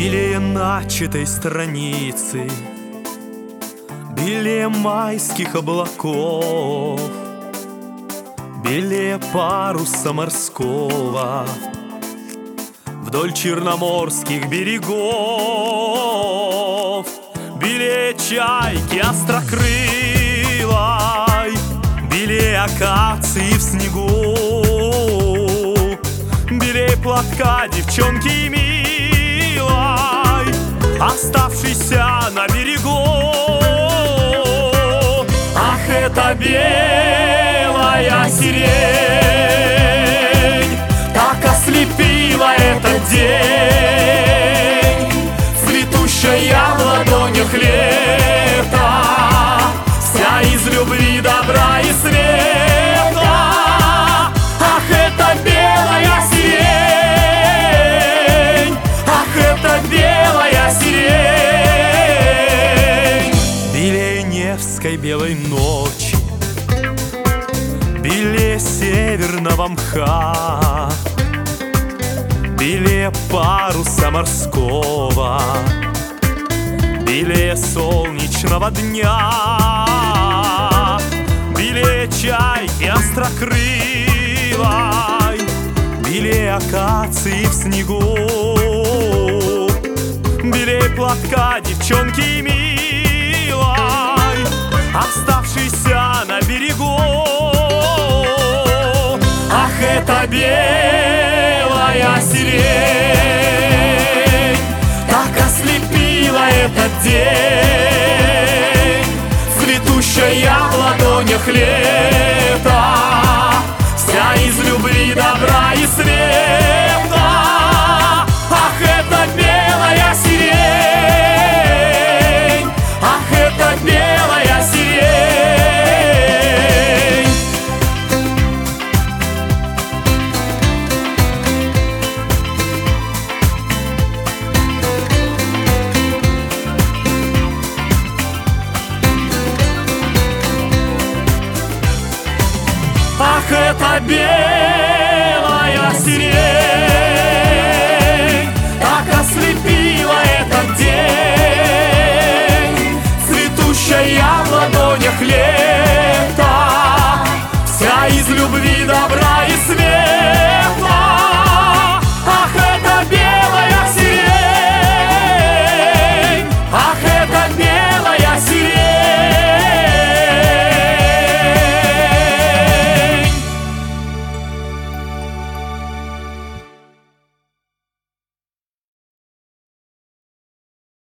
Белее начатой страницы, белее майских облаков, белее паруса морского вдоль черноморских берегов, белее чайки острокрылой, белее акации в снегу, белее платка девчонки милой, оставшейся на берегу. Ах, это белая сирень так ослепила этот день, цветущая в ладонях лета, вся из любви, добра и света. Ах, это белая сирень, ах, это белая сирень. Белее Невской белой ночи, белее северного мха, белее паруса морского, белее солнечного дня, белее чайки острокрылой, белее акации в снегу, белее платка девчонки милой, оставшейся на берегу. Ах, это белая сирень